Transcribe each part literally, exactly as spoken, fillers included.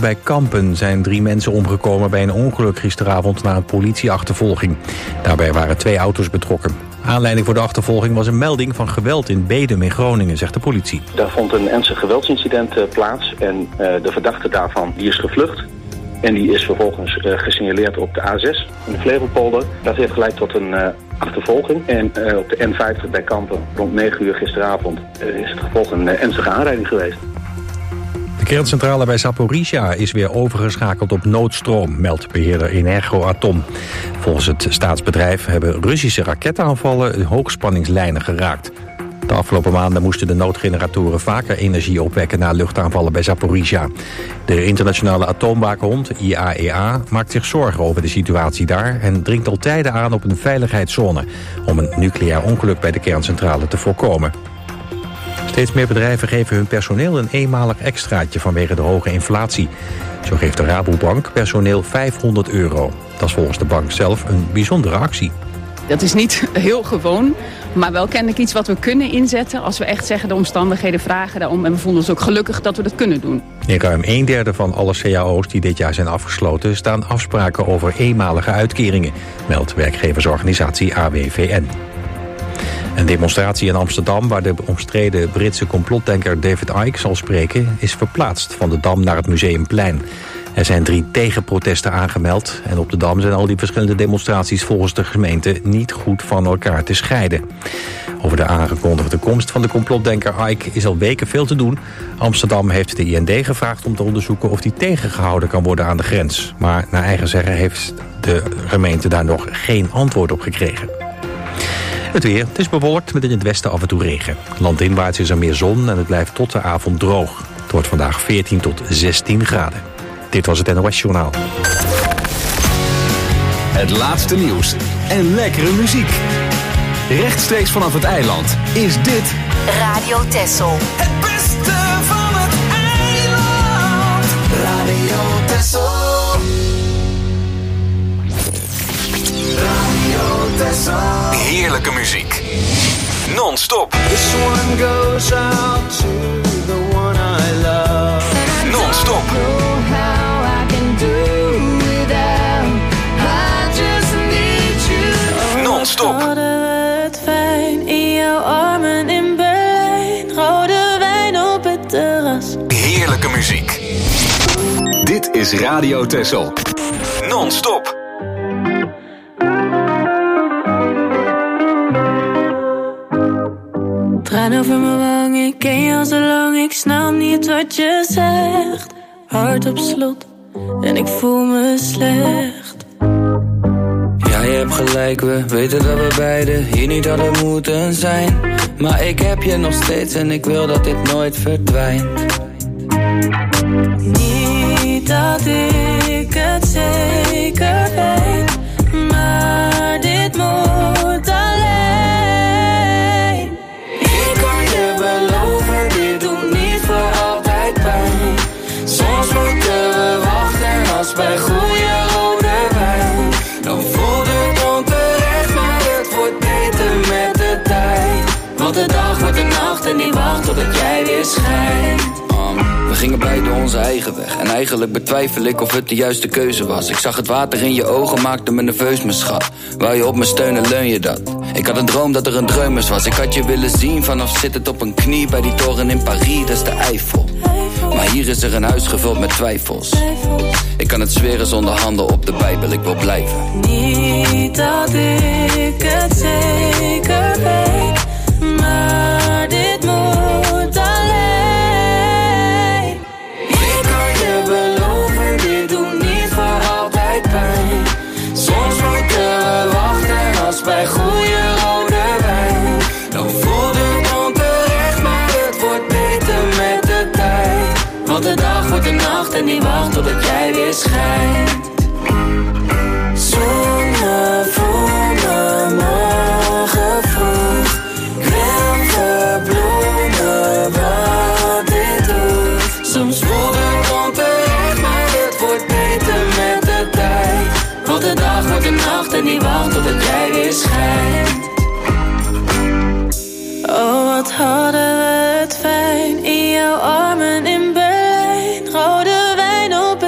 bij Kampen zijn drie mensen omgekomen bij een ongeluk gisteravond na een politieachtervolging. Daarbij waren twee auto's betrokken. Aanleiding voor de achtervolging was een melding van geweld in Bedum in Groningen, zegt de politie. Daar vond een ernstig geweldsincident uh, plaats en uh, de verdachte daarvan die is gevlucht. En die is vervolgens uh, gesignaleerd op de A zes in de Flevopolder. Dat heeft geleid tot een uh, achtervolging. En uh, op de N vijftig bij Kampen rond negen uur gisteravond uh, is het gevolg een uh, ernstige aanrijding geweest. De kerncentrale bij Zaporizhzhia is weer overgeschakeld op noodstroom, meldt beheerder Energoatom. Volgens het staatsbedrijf hebben Russische raketaanvallen hoogspanningslijnen geraakt. De afgelopen maanden moesten de noodgeneratoren vaker energie opwekken na luchtaanvallen bij Zaporizhzhia. De internationale atoomwaakhond, I A E A, maakt zich zorgen over de situatie daar en dringt al tijden aan op een veiligheidszone om een nucleair ongeluk bij de kerncentrale te voorkomen. Steeds meer bedrijven geven hun personeel een eenmalig extraatje vanwege de hoge inflatie. Zo geeft de Rabobank personeel vijfhonderd euro. Dat is volgens de bank zelf een bijzondere actie. Dat is niet heel gewoon, maar wel kennelijk iets wat we kunnen inzetten als we echt zeggen de omstandigheden vragen daarom. En we voelen ons ook gelukkig dat we dat kunnen doen. In ruim een derde van alle C A O's die dit jaar zijn afgesloten staan afspraken over eenmalige uitkeringen, meldt werkgeversorganisatie A W V N. Een demonstratie in Amsterdam waar de omstreden Britse complotdenker David Icke zal spreken is verplaatst van de Dam naar het Museumplein. Er zijn drie tegenprotesten aangemeld en op de Dam zijn al die verschillende demonstraties volgens de gemeente niet goed van elkaar te scheiden. Over de aangekondigde komst van de complotdenker Icke is al weken veel te doen. Amsterdam heeft de I N D gevraagd om te onderzoeken of die tegengehouden kan worden aan de grens. Maar naar eigen zeggen heeft de gemeente daar nog geen antwoord op gekregen. Het weer. Het is bewolkt met in het westen af en toe regen. Landinwaarts is er meer zon en het blijft tot de avond droog. Het wordt vandaag veertien tot zestien graden. Dit was het N O S Journaal. Het laatste nieuws en lekkere muziek. Rechtstreeks vanaf het eiland is dit Radio Texel. Het beste van het eiland. Radio Texel. Radio Texel. Heerlijke muziek. Non-stop. This one goes out to the one I love. Non-stop. Non-stop. Hadden we het fijn in jouw armen in Berlijn. Rode wijn op het terras. Heerlijke muziek. Dit is Radio Texel. Non-stop. Traan over mijn wang, ik ken je al zo lang. Ik snap niet wat je zegt. Hart op slot en ik voel me slecht. Ja, je hebt gelijk, we weten dat we beiden hier niet hadden moeten zijn. Maar ik heb je nog steeds en ik wil dat dit nooit verdwijnt. Niet dat ik het zeker weet, maar dit moet alleen. Ik kan je beloven, dit doet niet voor altijd pijn. Soms moeten we wachten als bij goede rode wijn. Dan voelt het onterecht, maar het wordt beter met de tijd. Want de dag wordt de nacht en die wacht totdat jij weer schijnt. Um, we gingen beide onze eigen weg. En eigenlijk betwijfel ik of het de juiste keuze was. Ik zag het water in je ogen, maakte me nerveus, mijn schat. Wou je op me steunen, leun je dat. Ik had een droom dat er een dreumes was. Ik had je willen zien vanaf zittend op een knie bij die toren in Parijs, dat is de Eiffel. Maar hier is er een huis gevuld met twijfels. Ik kan het zweren zonder handen op de Bijbel, ik wil blijven. Niet dat ik het zeker weet, maar dit moet alleen. Ik kan je beloven, dit doet niet voor altijd pijn. Soms moeten we wachten als bij goede rode wijn. Dan voelt het onterecht, maar het wordt beter met de tijd. Want de dag wordt de nacht en die wacht totdat jij weer schijnt. Zonne voor me morgen vroeg. Ik wil verbloemen wat dit doet. Soms voelt het onterecht, maar het wordt beter met de tijd. Want de dag wordt de nacht en die wacht totdat jij weer schijnt. Oh, wat hadden we het fijn in jouw armen in Berlijn. Rode wijn op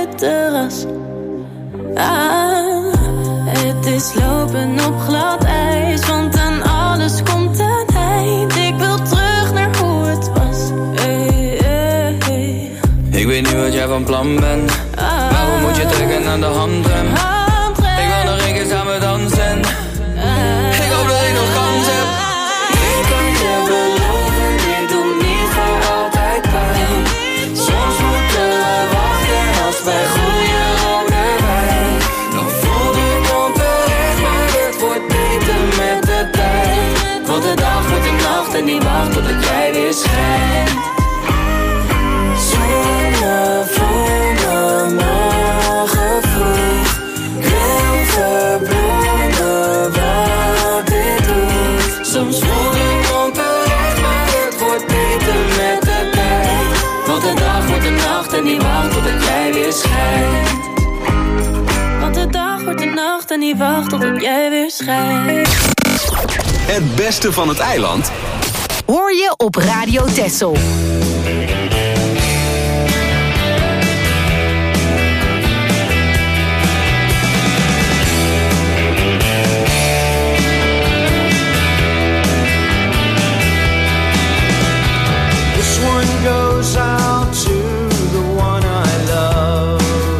van plan ben. Maar hoe moet je trekken aan de handrem? Ik wil nog één keer samen dansen. Ik hoop dat ik nog kans heb. Ik kan je beloven, dit doet niet voor altijd pijn. Soms moeten we wachten als bij goede rode wijn. Dan voelt het onterecht, maar het wordt beter met de tijd. Want de dag wordt de nacht en die wacht totdat jij weer schijnt. Zonnevolle morgen vroeg, wil verbloemen wat dit doet. Soms voelt het onterecht, maar het wordt beter met de tijd. Want de dag wordt de nacht en die wacht totdat jij weer schijnt. Want de dag wordt de nacht en die wacht totdat jij weer schijnt. Het beste van het eiland hoor je op Radio Texel. This one goes out to the one I love.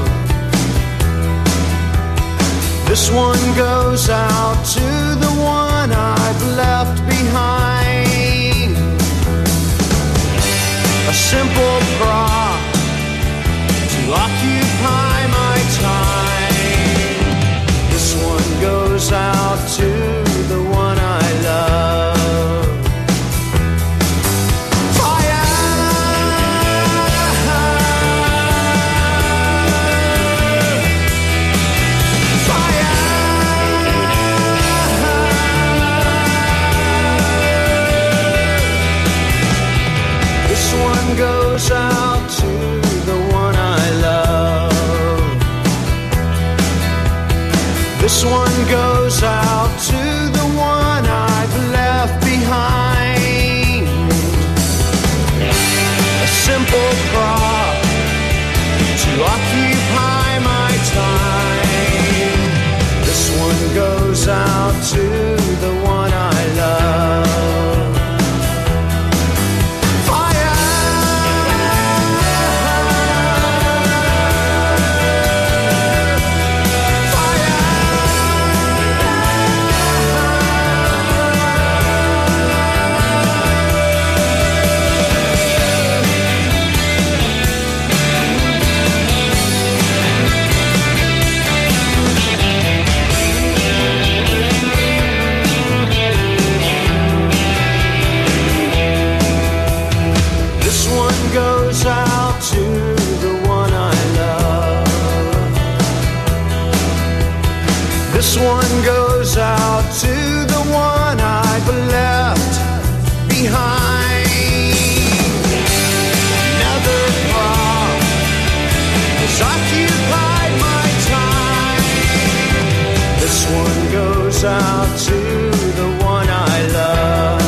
This one goes out to the one I've left behind. A simple prop to occupy my time. This one goes out to the one I love. Goes out to the one I love. This one goes out to the one I've left behind. A simple prop to occupy my time. This one goes out to the one I love. This one goes out to the one I've left behind. Another prop has occupied my time. This one goes out to the one I love.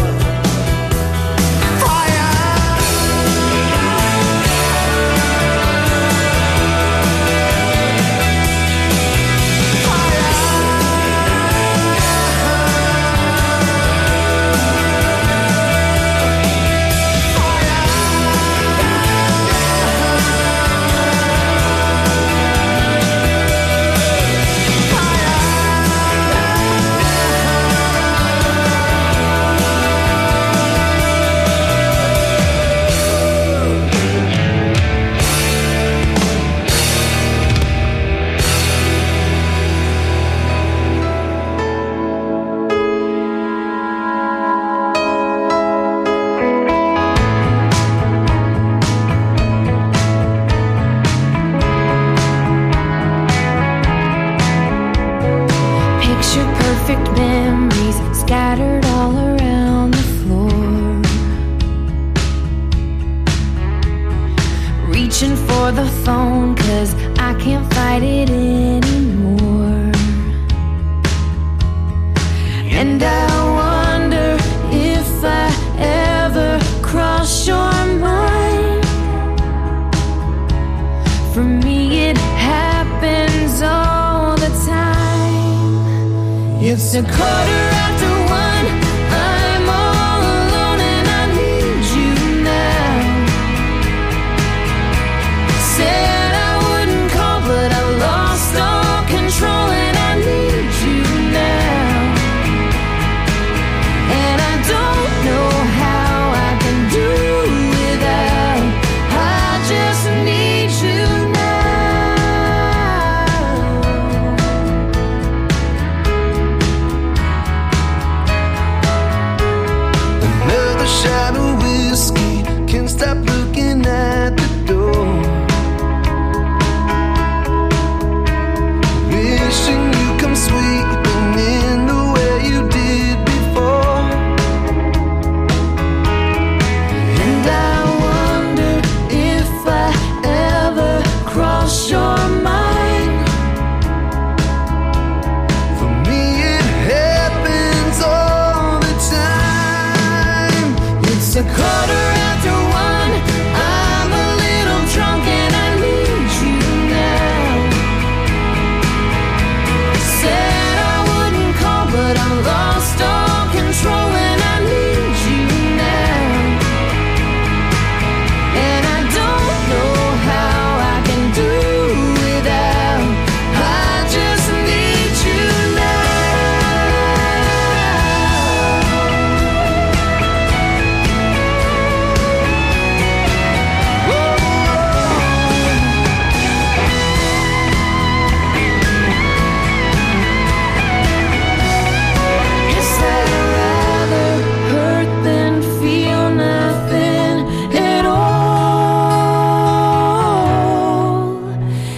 It's a quarter after one. I'm all alone and I need you now. Say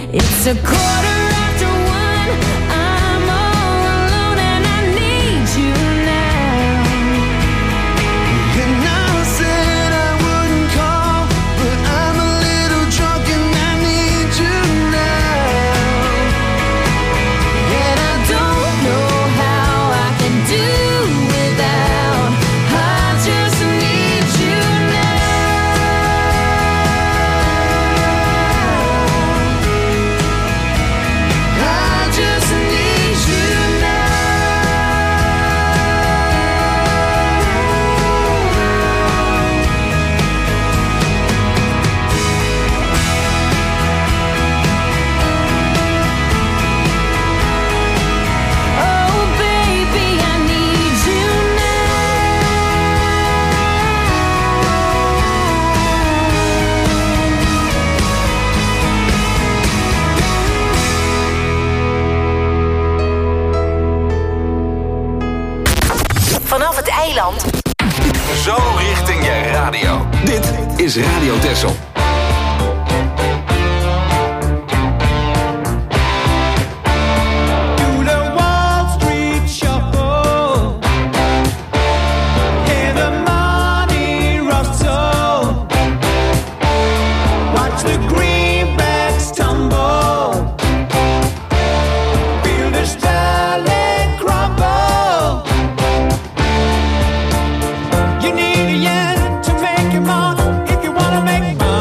It's a quarter after one. I'm all alone and I need you now. And I said I wouldn't call, but I'm a little drunk and I need you now. And I don't know how I can do without. I just need you now. I just need you now. Oh baby, I need you Vanaf het eiland. Zo richting je radio. Dit is Radio Texel. Do the Wall Street shuffle, hear the money rustle, watch the greenbacks tumble, feel the sterling crumble. You need a yen to make your mark if you wanna make money.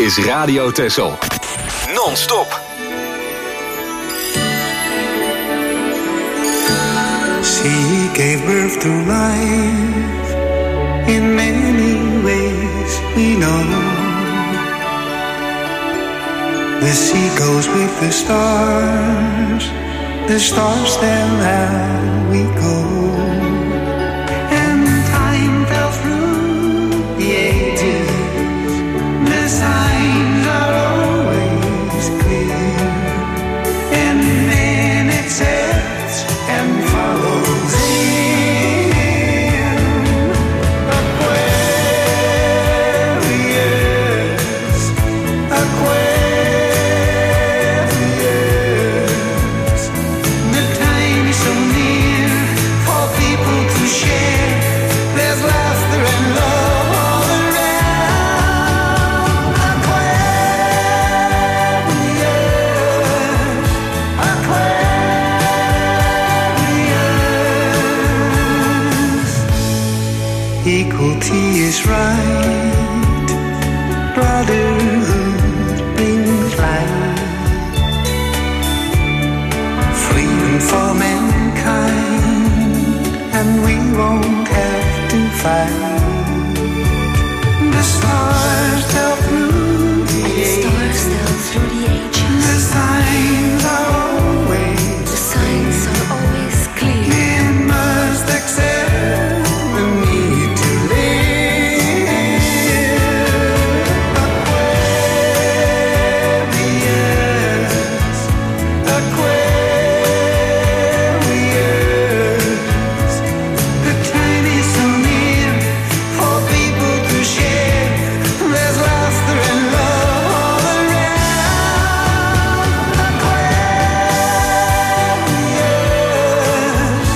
is Radio Texel. Non-stop. She gave birth to life in many ways we know. The sea goes with the stars, the stars tell how we go. And time fell through the ages, the signs are always clear. And then it sets and follows in Aquarius, Aquarius. The time is so near for people to share. There's laughter and love all around. Aquarius, Aquarius. Equality is right. Brotherhood brings light. Freedom for mankind, and we won't have to fight. The stars tell through the ages. The signs are always The signs are always clear. men must accept the need to live. Aquarius, Aquarius. The time is so near for people to share. There's laughter and love all around. Aquarius,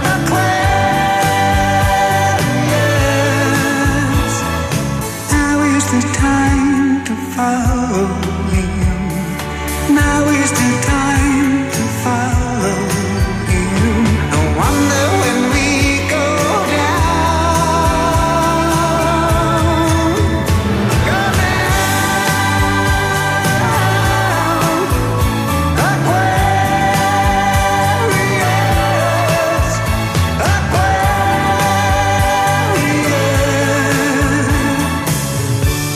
Aquarius. Now is the time to follow him. Now is the time to follow him. No wonder when we go down, go down. Aquarius, Aquarius.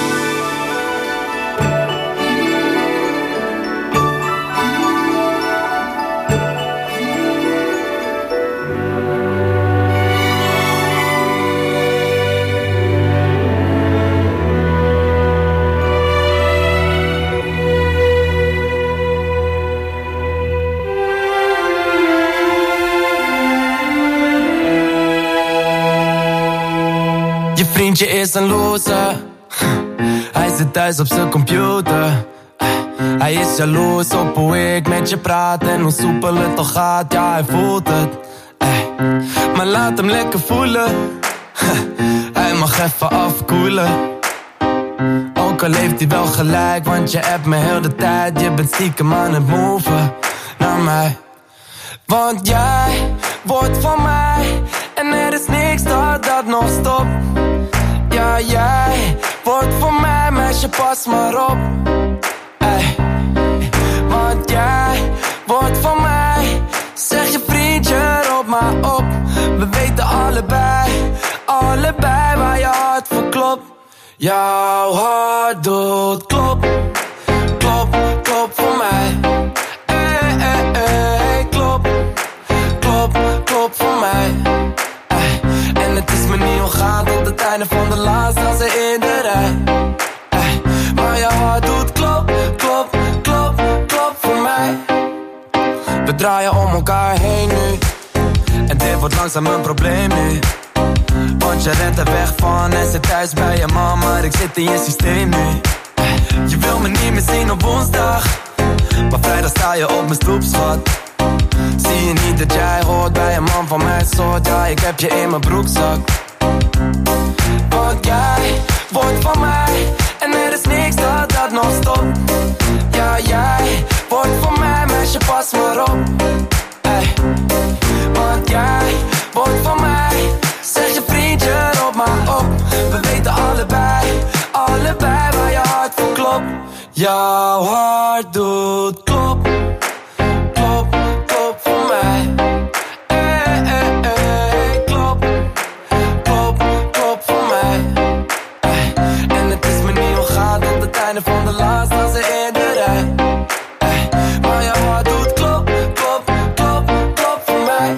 Je vriendje is een loser. Hij zit thuis op zijn computer. Hij is jaloers op hoe ik met je praat en hoe soepel het al gaat, ja hij voelt het. Maar laat hem lekker voelen. Hij mag even afkoelen. Ook al heeft hij wel gelijk, want je appt me heel de tijd. Je bent stiekem aan het moven naar mij. Want jij wordt van mij en er is niks dat dat nog stopt. Ja, jij wordt van mij, meisje, pas maar op. Ey. Want jij wordt van mij, zeg je vriendje, roep maar op. We weten allebei, allebei waar je hart voor klopt. Jouw hart doet klop, klop, klop voor mij. Ey, ey, ey, klop, klop, klop voor mij. Ey. En het is me niet ontgaan tot het einde van de laatste als in de rij. Ey. Maar je hart doet klop, klop, klop, klop voor mij. We draaien om elkaar heen nu. En dit wordt langzaam een probleem nu. Want je rent er weg van en zit thuis bij je man, maar ik zit in je systeem nu. Je wil me niet meer zien op woensdag, maar vrijdag sta je op mijn stoep, schat. Zie je niet dat jij hoort bij een man van mijn soort? Ja, ik heb je in mijn broekzak. Want jij wordt van mij en er is niks dat dat nog stopt. Ja, jij wordt van mij, meisje, pas maar op. Ey. Want jij wordt van mij, zeg je vriendje, roep maar op. We weten allebei, allebei waar je hart voor Jouw hart doet klop, klop, klop voor mij. Hey, hey, hey, klop, klop, klop voor mij. Hey. En het is me niet ontgaan tot het einde van de laatste als ze eerder rij. Hey. Maar jouw hart doet klop, klop, klop, klop voor mij.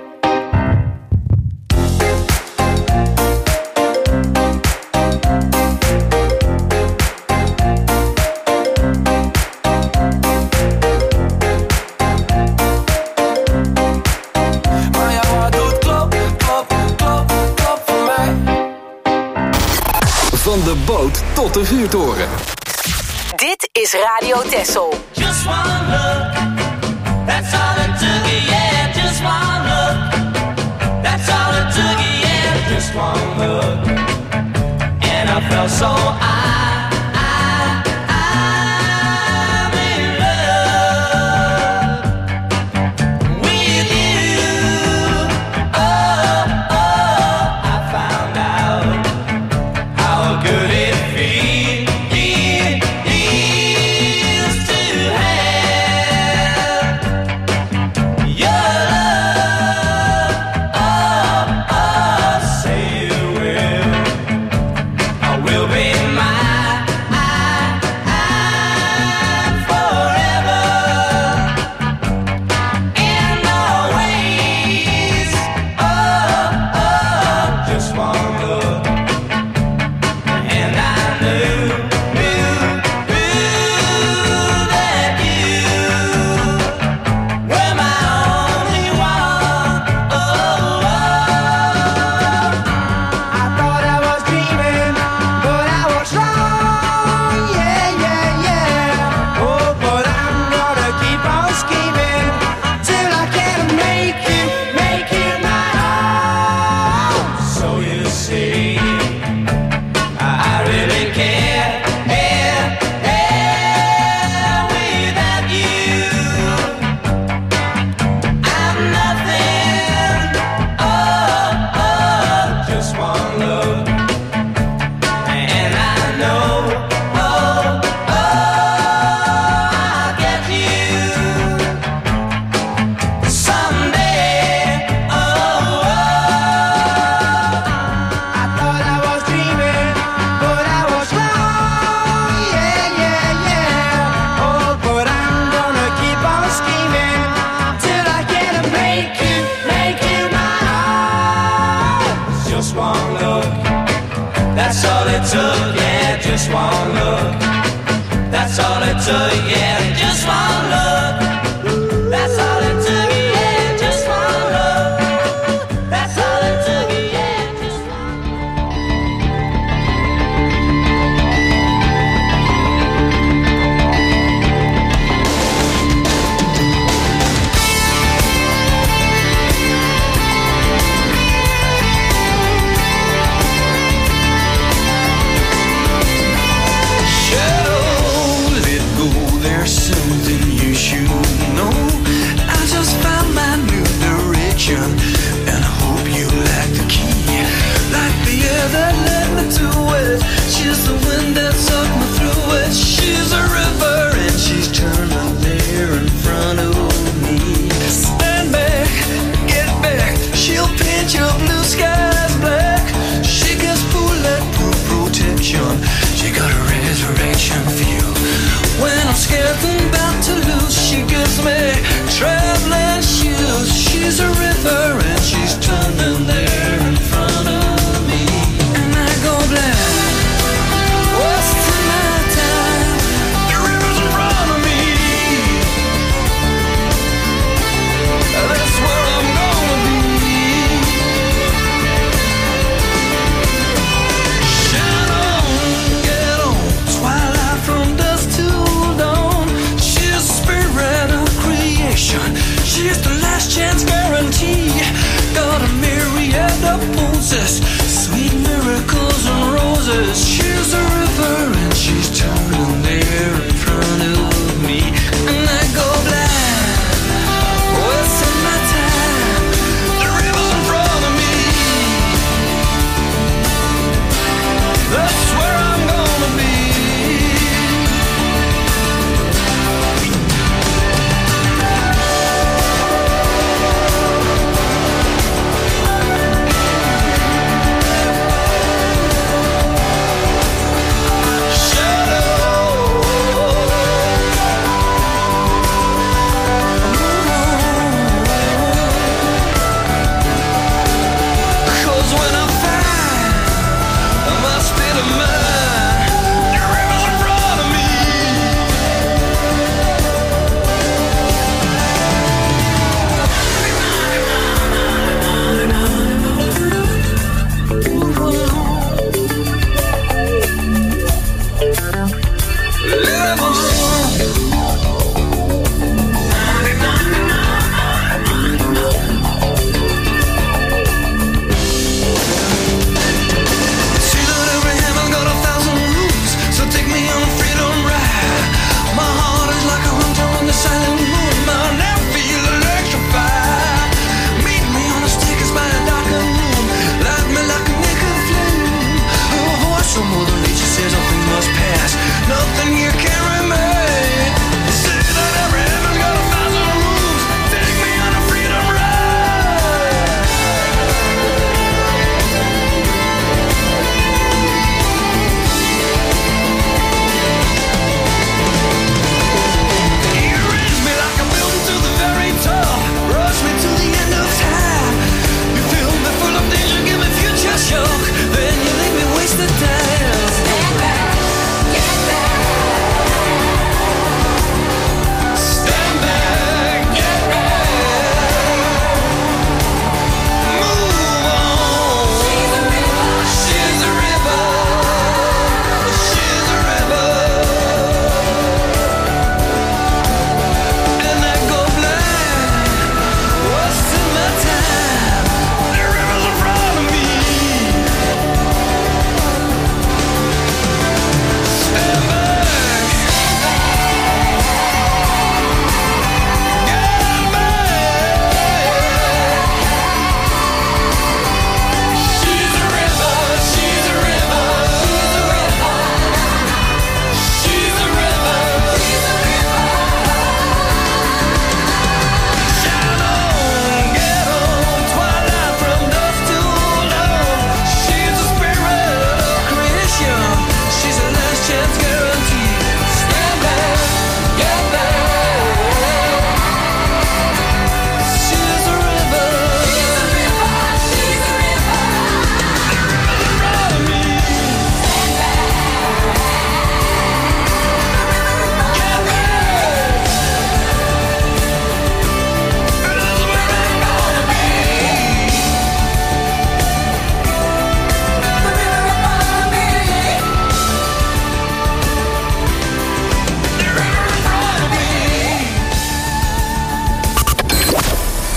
Van de boot tot de vuurtoren. Dit is Radio Texel. Just one look, that's all it took, yeah. Just one look, that's all it took, yeah. Just one look, and I felt so I, I, I'm in love with you. Oh, oh, I found out how good it feels.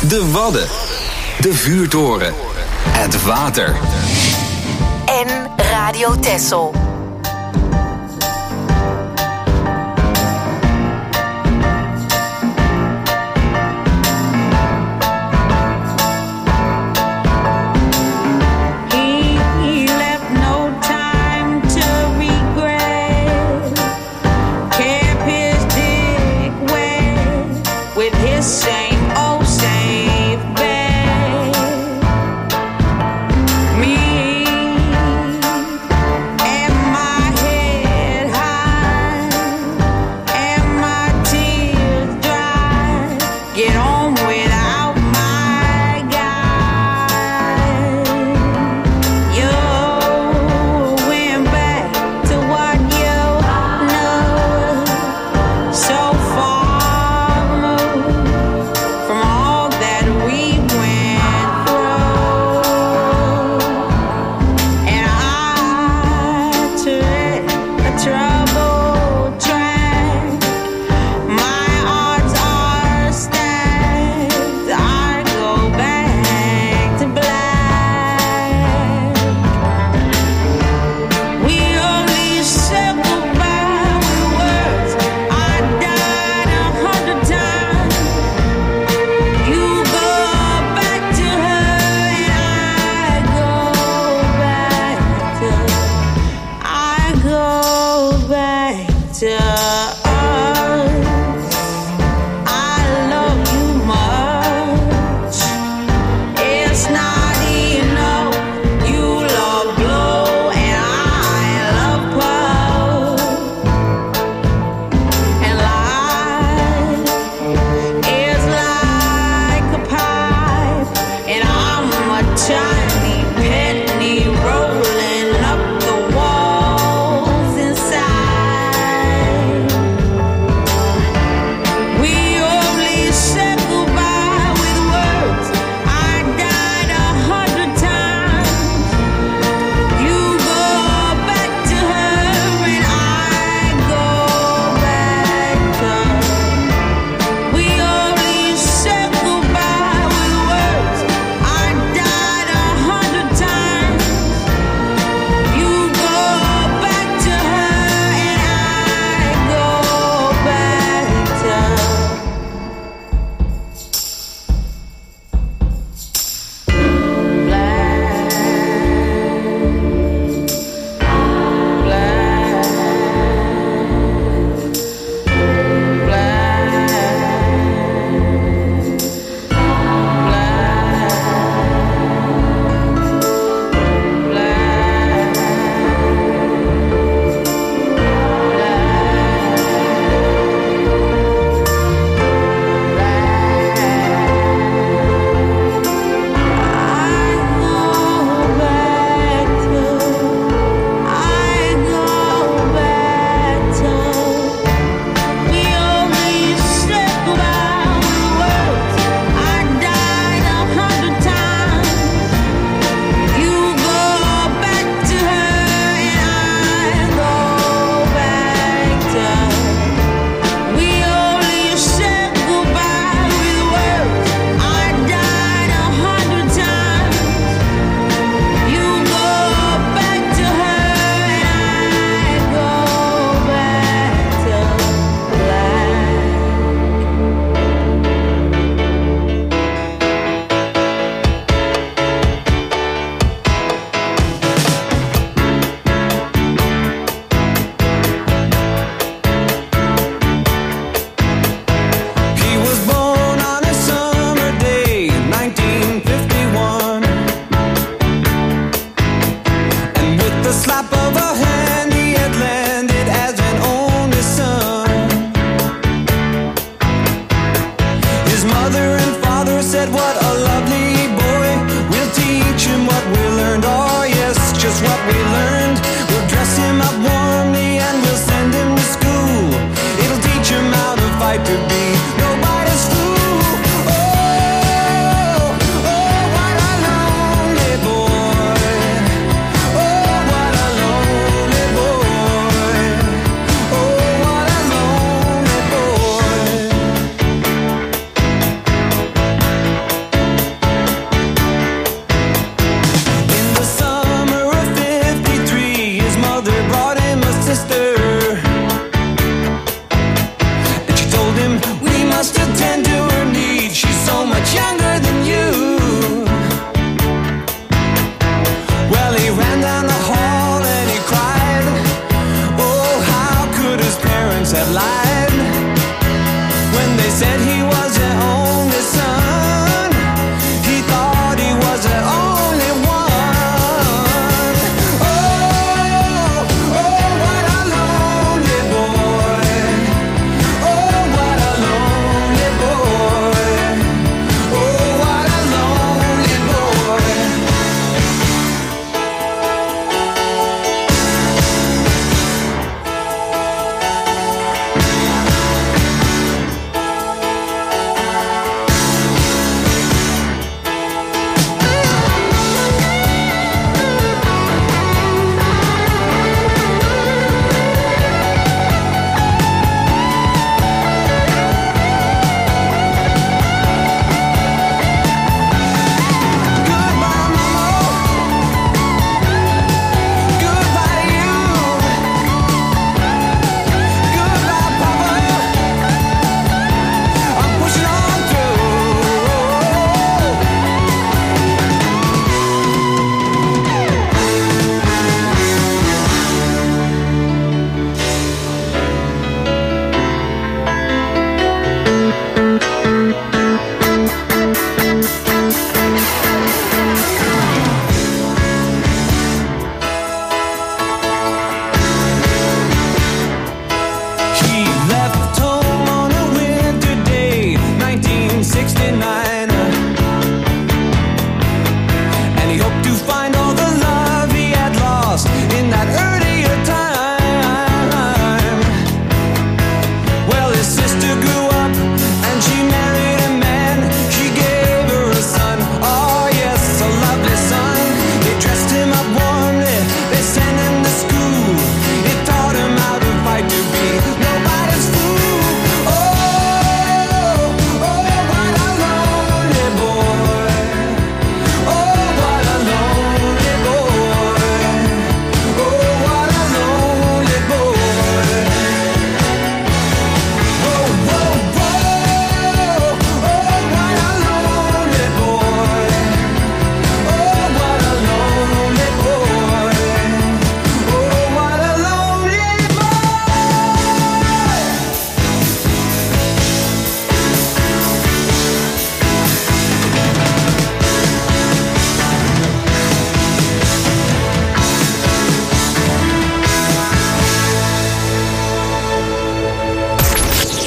De Wadden. De Vuurtoren. Het water. En Radio Texel.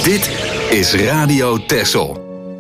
Dit is Radio Texel.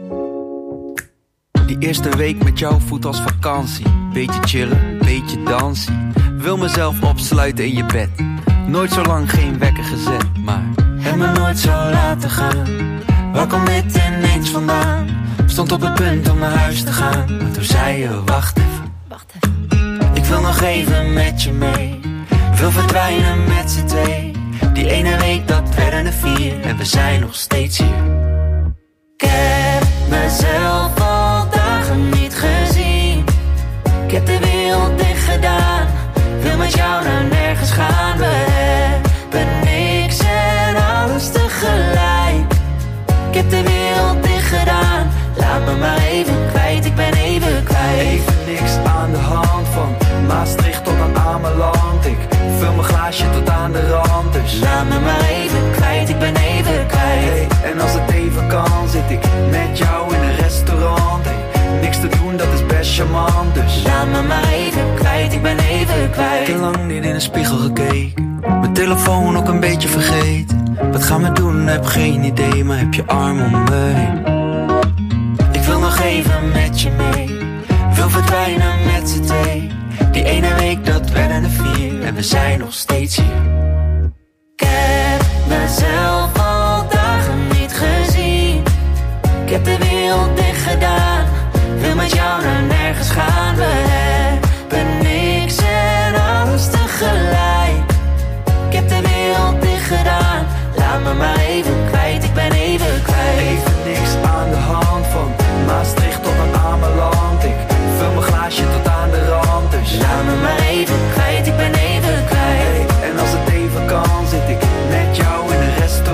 Die eerste week met jou voelt als vakantie. Beetje chillen, beetje dansen. Wil mezelf opsluiten in je bed. Nooit zo lang geen wekker gezet, maar heb me nooit zo laten gaan. Waar komt dit ineens vandaan? Stond op het punt om naar huis te gaan, maar toen zei je wacht even. Wacht even. Ik wil nog even met je mee. Wil verdwijnen met z'n twee. Die ene week dat werden er vier en we zijn nog steeds hier. Ik heb mezelf al dagen niet gezien. Ik heb de wereld dicht gedaan. Wil met jou naar nergens gaan. We hebben niks en alles tegelijk. Ik heb de wereld dicht gedaan. Laat me maar even kwijt, ik ben even kwijt. Even niks aan de hand van Maastricht tot aan Ameland. Ik vul mijn glaasje tot aan de rand, dus laat me maar even kwijt, ik ben even kwijt. Hey, en als het even kan, zit ik met jou in een restaurant. Hey, niks te doen, dat is best charmant, dus laat me maar even kwijt, ik ben even kwijt. Ik heb lang niet in een spiegel gekeken, mijn telefoon ook een beetje vergeten. Wat gaan we doen, heb geen idee, maar heb je arm om me heen. Ik wil nog even met je mee. Wil verdwijnen met z'n twee. Die ene week dat werden er vier en we zijn nog steeds hier. Ik heb mezelf al dagen niet gezien. Ik heb de wereld dicht gedaan. Wil met jou naar nergens gaan. We hebben niks en alles tegelijk. Ik heb de wereld dicht gedaan. Laat me maar even kwijt, ik ben even kwijt. Even niks aan de hand van Maastricht tot aan Ameland. Ik vul mijn glaasje tot aan de rand, dus laat me maar even kwijt, ik ben even kwijt. Hey, en als het even kan, zit ik met jou in een restaurant.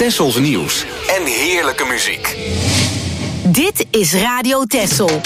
Tessels nieuws en heerlijke muziek. Dit is Radio Tessel.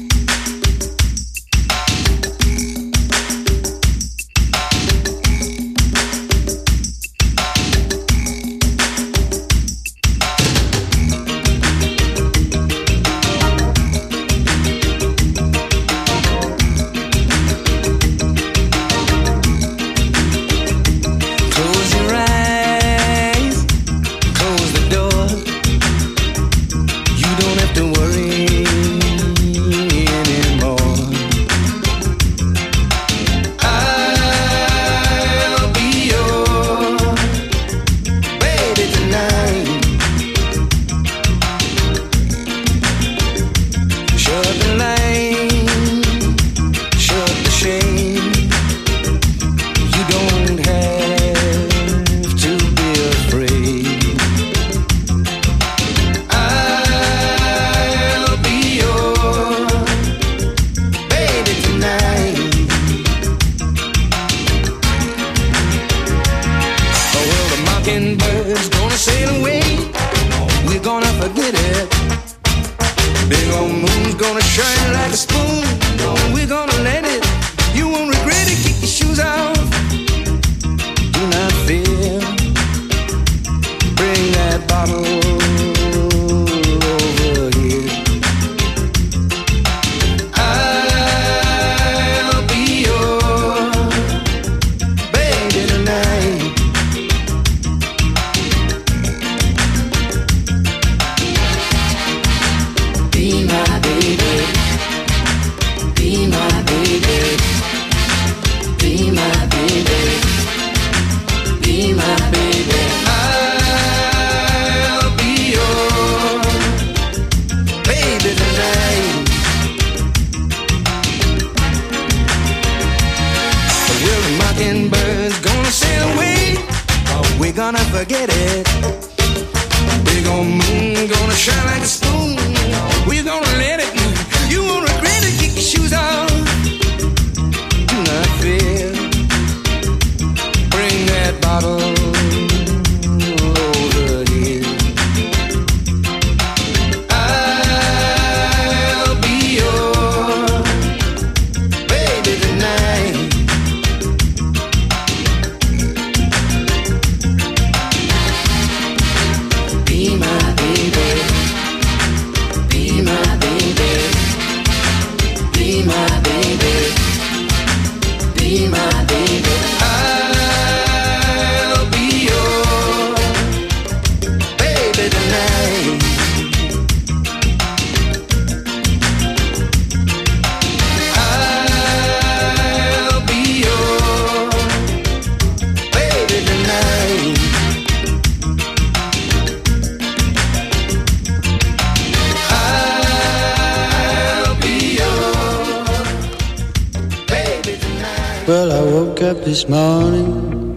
Well, I woke up this morning,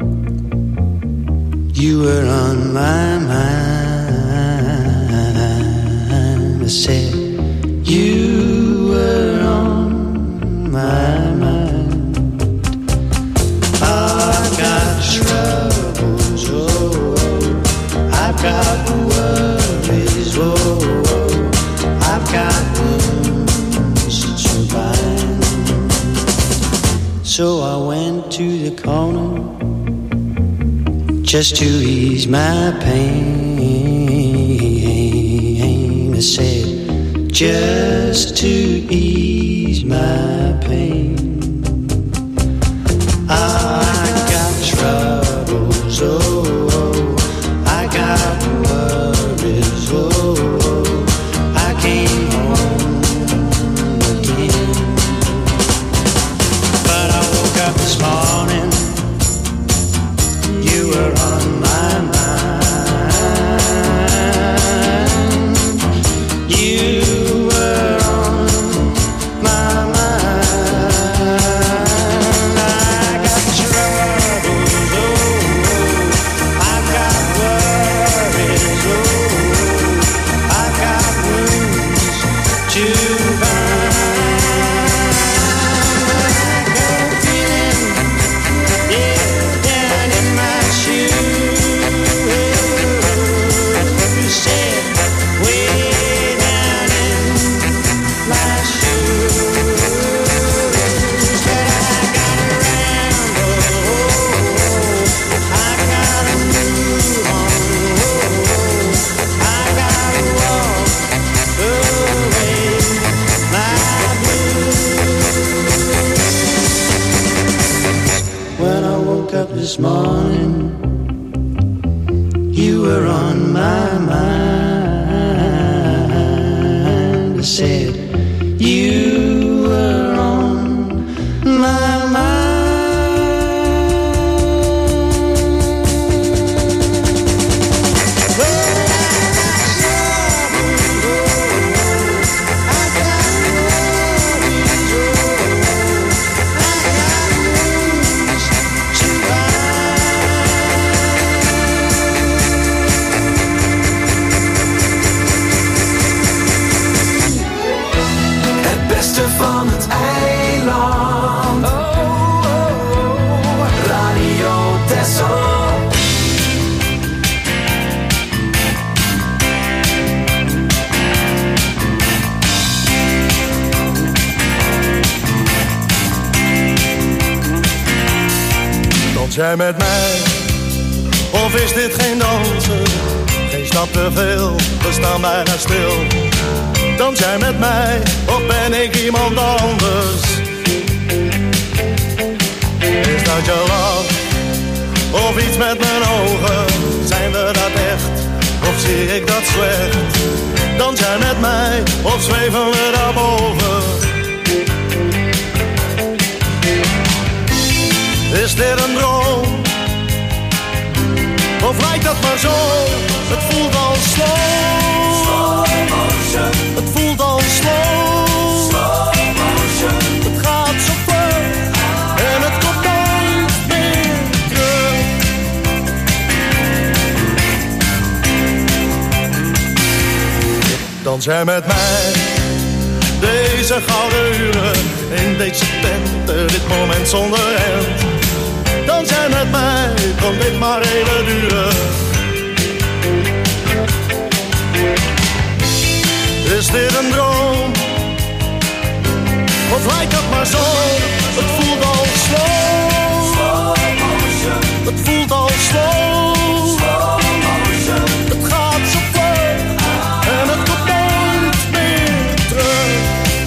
you were on my mind. I said, you were on my mind. I've got troubles, oh, I've got worries, oh, I've got wounds to bind. So I went to the corner just to ease my pain. I said, just to ease my pain. I got troubles, oh, I got worries, oh, I came home again. But I woke up this morning, you were on my mind. You were on this morning. You were on my mind. I said you were on my mind. Van het eiland. Oh, oh, oh. Radio Texel. Dans jij met mij? Of is dit geen dansen? Geen stap te veel, we staan bijna stil. Dans jij met mij, of ben ik iemand anders? Is dat je lach, of iets met mijn ogen? Zijn we dat echt, of zie ik dat slecht? Dans jij met mij, of zweven we daarboven? Is dit een droom? Of lijkt dat maar zo? Het voelt al slow. Slow motion. Het voelt al slow. Slow motion. Het gaat zo vlug en het komt nooit meer terug. Dans jij met mij deze gouden uren in deze tent, dit moment zonder end. Dans jij met mij, kon dit maar even duren. Is dit een droom? Of lijkt dat maar zo? Het voelt al slow. Slow motion. Het voelt al slow. Slow motion. Het gaat zo vlug en het komt nooit meer terug.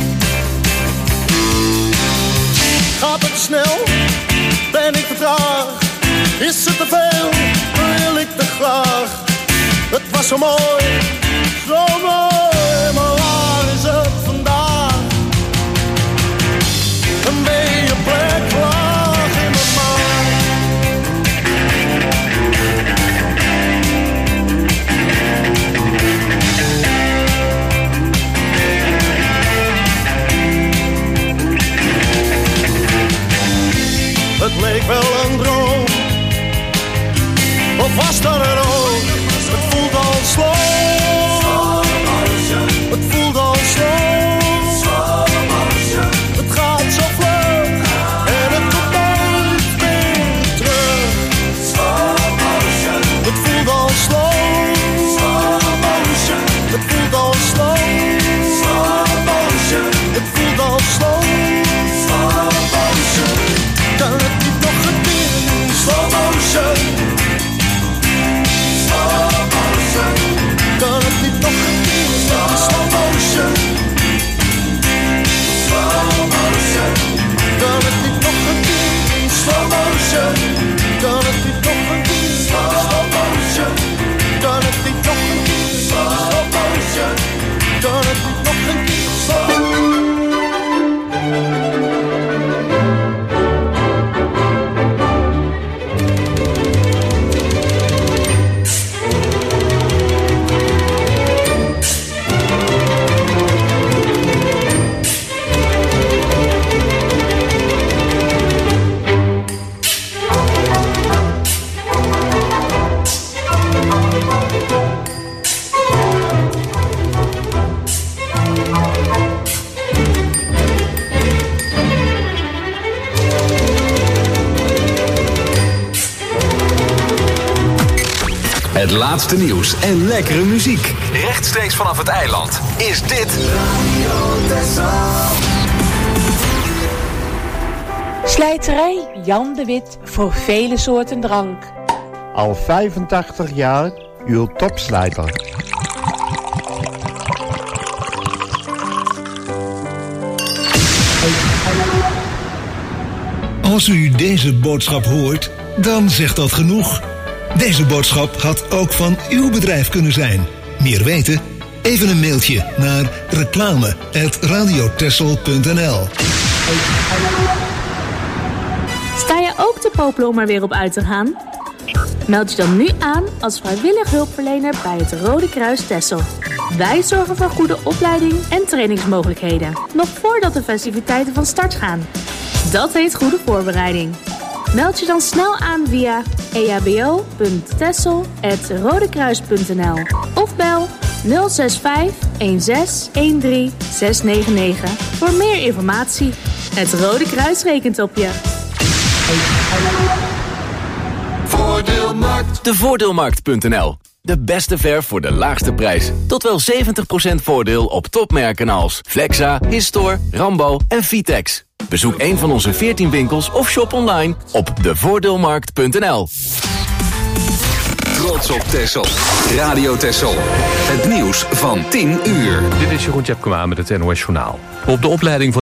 Gaat het snel? Ben ik te traag? Is het te veel? Wil ik te graag? Het was zo mooi, zo mooi, maar waar is het vandaag? Een beetje plek laag in mijn maag. Het leek wel een droom, of was dat er ook? Het voelt al slow. Het voelt al slow. Het gaat zo vlug en het komt nooit meer terug. Het voelt al slow. Het voelt al slow. Het voelt al slow. Kan het niet nog een keer doen? Slow motion. Slow motion. Kan het niet nog een keer doen? Slow motion. Slow motion. Kan het niet nog een keer doen? Slow motion. Kan het niet nog een keer doen? Slow motion. Kan het niet nog een keer doen? Slow motion. Kan het niet nog een keer slow motion. Het laatste nieuws en lekkere muziek. Rechtstreeks vanaf het eiland is dit Radio Texel. Slijterij Jan de Wit voor vele soorten drank. Al vijfentachtig jaar uw topslijter. Als u deze boodschap hoort, Dan zegt dat genoeg. Deze boodschap had ook van uw bedrijf kunnen zijn. Meer weten? Even een mailtje naar reclame apenstaartje radiotessel punt n l. Sta je ook te popelen om er weer op uit te gaan? Meld je dan nu aan als vrijwillig hulpverlener bij het Rode Kruis Texel. Wij zorgen voor goede opleiding en trainingsmogelijkheden, nog voordat de festiviteiten van start gaan. Dat heet goede voorbereiding. Meld je dan snel aan via e h b o punt texel apenstaartje rodekruis punt n l of bel nul zes vijf een zes een drie zes negen negen voor meer informatie. Het Rode Kruis rekent op je. Voordeelmarkt. De voordeelmarkt punt n l. De beste verf voor de laagste prijs. Tot wel zeventig procent voordeel op topmerken als Flexa, Histor, Rambo en Vitex. Bezoek een van onze veertien winkels of shop online op de voordeelmarkt punt n l. Trots op Texel. Radio Texel. Het nieuws van tien uur. Dit is Jeroen Tjepkema met het N O S Journaal. Op de opleiding van